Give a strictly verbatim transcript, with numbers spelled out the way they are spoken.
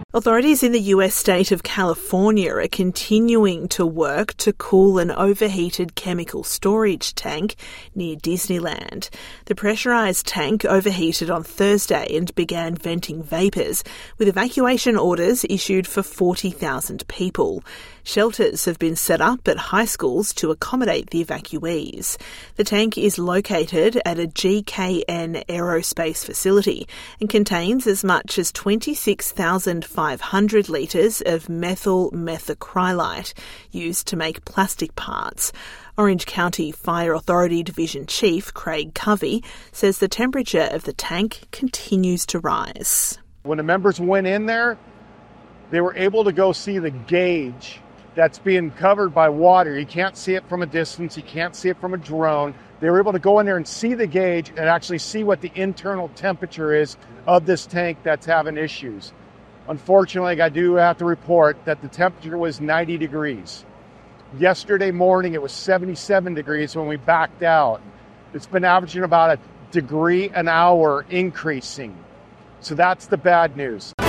Authorities in the U S state of California are continuing to work to cool an overheated chemical storage tank near Disneyland. The pressurised tank overheated on Thursday and began venting vapours, with evacuation orders issued for forty thousand people. Shelters have been set up at high schools to accommodate the evacuees. The tank is located at a G K N aerospace facility and contains as much as twenty-six thousand five hundred litres of methyl methacrylate used to make plastic parts. Orange County Fire Authority Division Chief Craig Covey says the temperature of the tank continues to rise. When the members went in there, they were able to go see the gauge that's being covered by water. You can't see it from a distance. You can't see it from a drone. They were able to go in there and see the gauge and actually see what the internal temperature is of this tank that's having issues. Unfortunately, I do have to report that the temperature was ninety degrees. Yesterday morning, it was seventy-seven degrees when we backed out. It's been averaging about a degree an hour increasing. So that's the bad news.